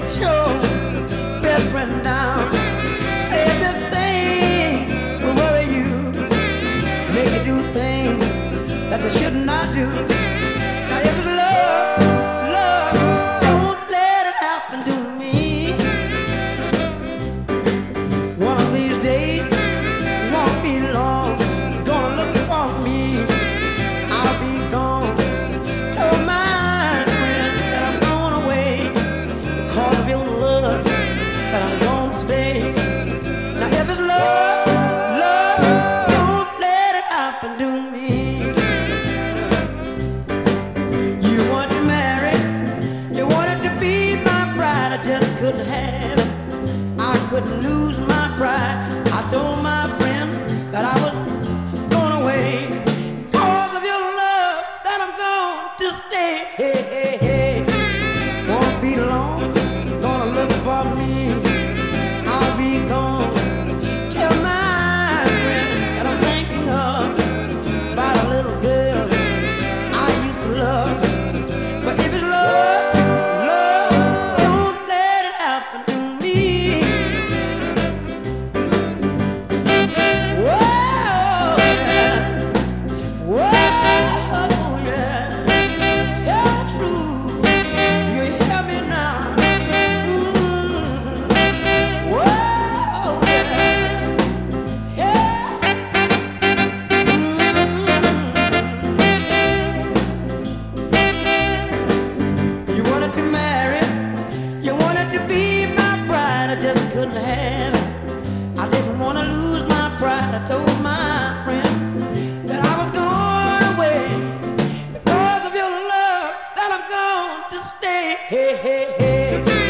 let your best friend down. Say this thing will worry you, make you do things that you should not do. Now if it's love, love, don't let it happen to me. One of these days, won't be long, gonna look for me. I'll be gone. Tell my friend that I'm going away because of your love, that I'm going to stay. Now if it's love, love, don't let it happen to me. You want to marry, you wanted to be my bride, I just couldn't have it. I couldn't lose my pride. I told my friend that I was going away because of your love, that I'm going to stay. Hey, hey, hey. Won't be long, gonna look for me. I'll be gone. Tell my friend that I'm thinking of about a little girl I used to love. But if it's love, love, don't let it happen to me. Whoa, yeah. Whoa, yeah. Tell the truth. Do you hear me now? Whoa, yeah. Yeah. You wanted to marry, you wanted to be my bride, I just couldn't have it. I didn't want to lose my pride. I told my friend that I was going away because of your love, that I'm going to stay. Hey, hey, hey.